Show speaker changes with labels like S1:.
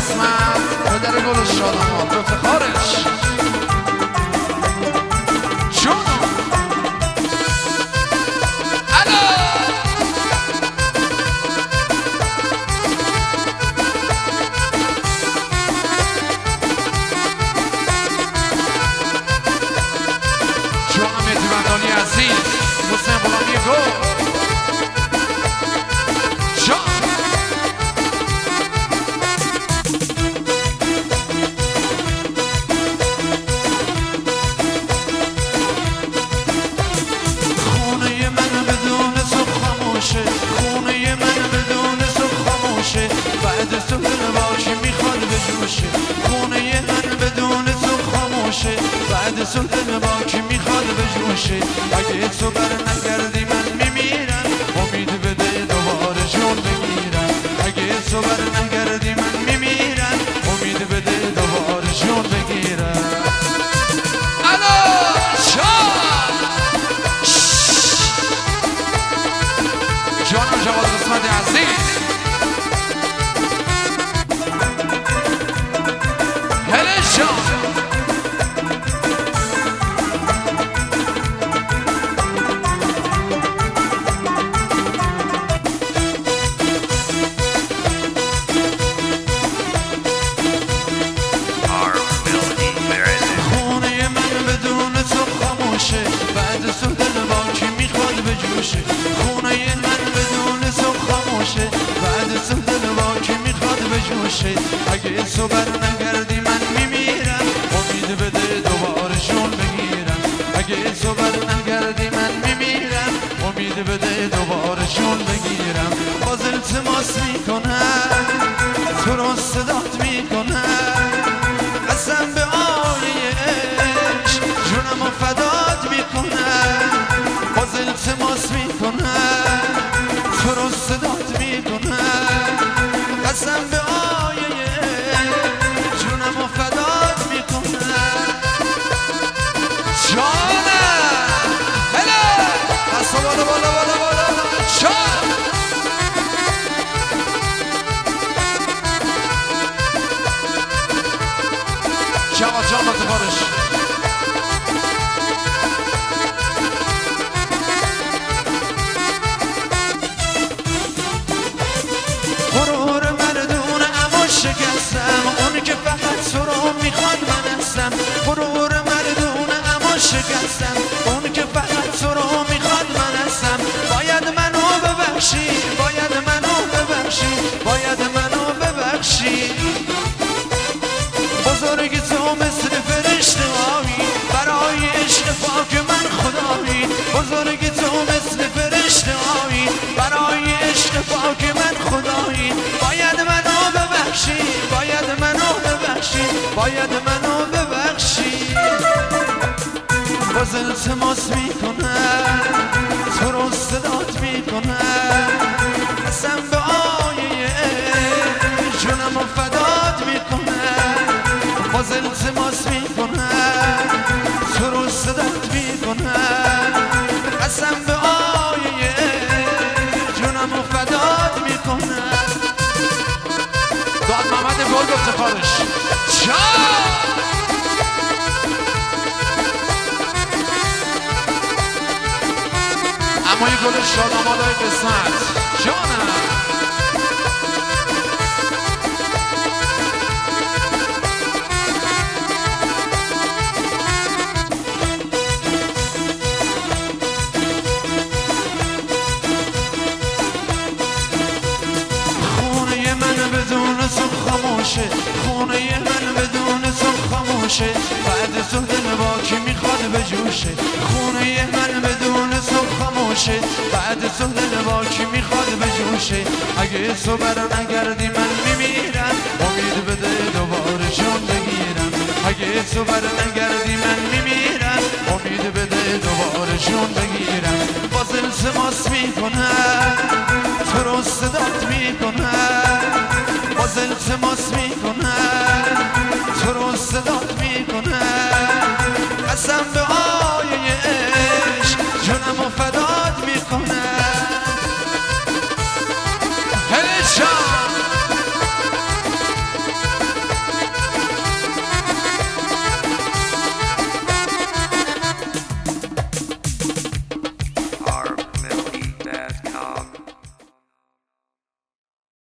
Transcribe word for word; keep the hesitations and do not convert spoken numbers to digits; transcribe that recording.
S1: قسمت پدر گل شادمان به افتخارش جون عزیز حسین غلامی گل جان خونه من بدون تو خاموشه خونه من بدون تو خاموشه بعد تو دل باشی میخواد بجوشه خونه من بدون تو خاموشه بعد تو دل باشی میخواد بجوشه اگه تو بر نگردی من میمیرم امید بده دوباره جون بگیرم اگه تو بر نگردی من میمیرم امید بده دوباره جون بگیرم الو جان جانم جواد قسمت عزیز هله جان خونه من بدون تو خاموشه بعد تو دل با کی میخواد بجوشه اگه تو بر نگردی من میمیرم امید بده دوباره جون بگیرم اگه تو بر نگردی من میمیرم امید بده دوباره جون بگیرم باز التماس میکنم تو رو صدات میکنم قسم به آلیش جونم و فدات میکنم باز التماس میکنم تو رو صدات میکنم قسم به آیه جونم و فدات میکنم جانم هلا دستا بالا بالا بالا بالا جان جواد جان متفارش اون که فقط تو رو میخواد من هستم غرور مردونه اما شکستم اون که فقط تو رو میخواد من هستم باید منو ببخشی باید منو ببخشی باید منو ببخشی بزرگ تو مثل فرشته هایی برای عشق پاک من خدایی بزرگ تو مثل فرشته هایی برای عشق پاک من خدایی باید منو ببخشی باید منو ببخشی باید منو ببخشی باز التماس میکنم تو رو صدات میکنم قسم به آیه جونم و فدات میکنم باز التماس میکنم تو رو صدات میکنم قسم به آیه جونم و فدات میکنم داد محمد گل به افتخارش جان اما یه گل شادمانای قسمت جانم خونه من بدون تو خاموشه خونه من بدون تو خاموشه بعد تو دل با کی میخواد بجوشه خونه من بدون تو خاموشه بعد تو دل با کی میخواد بجوشه اگه تو بر نگردی من میمیرم امید بده دوباره جون بگیرم اگه تو بر نگردی من میمیرم امید بده دوباره جون بگیرم باز التماس میکنم تو رو صدات میکنم باز التماس میکنم